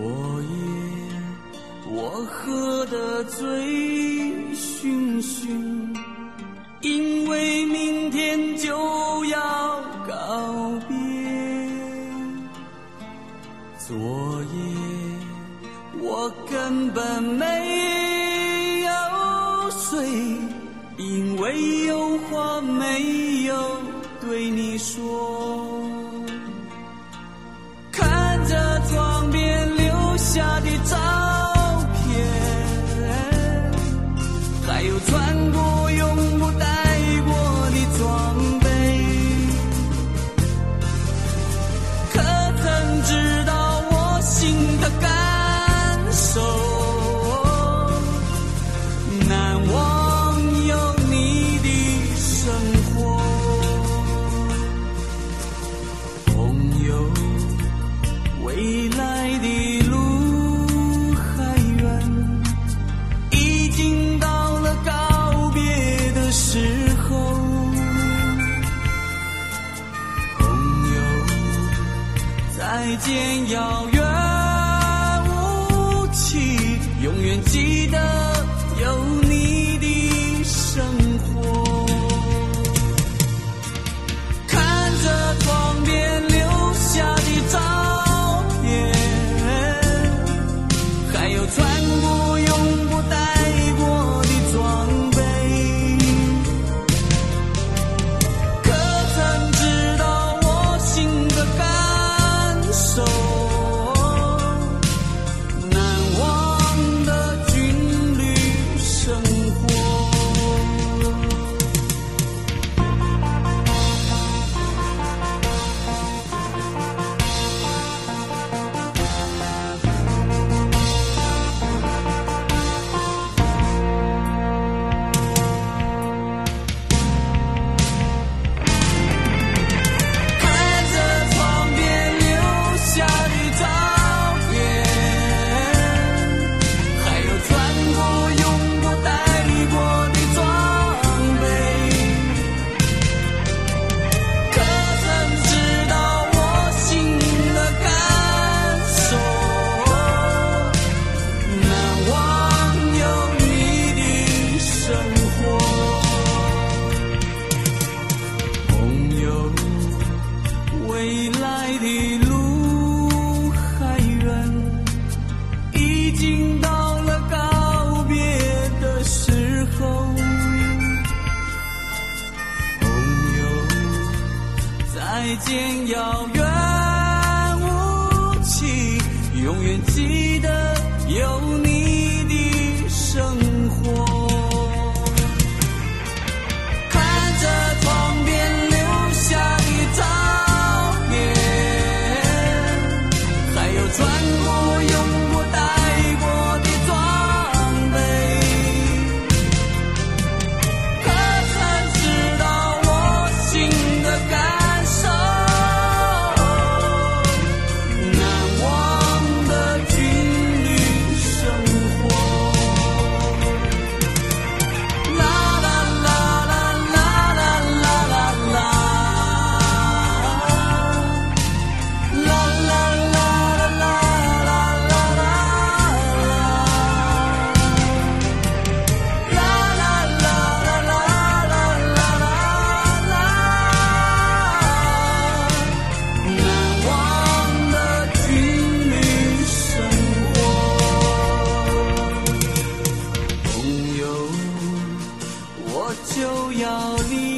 夜我喝得醉醺醺，因为明天就要告别。昨夜我根本没有睡，因为有话没有对你说。看着窗边留下的照片，还有穿过永不带过的装备，可曾知道我心的感受？难忘有你的生活，朋友，未来的路还远，已经到了告别的时候。朋友，再见遥远无期，永远记得有你的生活。看着窗边留下的照片，还有穿过永不带过的装备，可曾知道我心的感受？难忘的军旅生活。看着窗边留下的照片，还有穿过永不带过的装备，可曾知道我心的感受？难忘有你的生活。朋友，未来的路还远，已经到了告别的时候。朋友，再见遥远无期，永远记得有你的生活。看着窗边留下的照片，还有穿过永不带过的装备，可曾知道我心的感受？难忘的军旅生活。啦啦啦啦啦啦啦啦啦，啦啦啦啦啦啦啦啦，啦啦啦啦啦啦啦啦，难忘的军旅生活。朋友，我就要离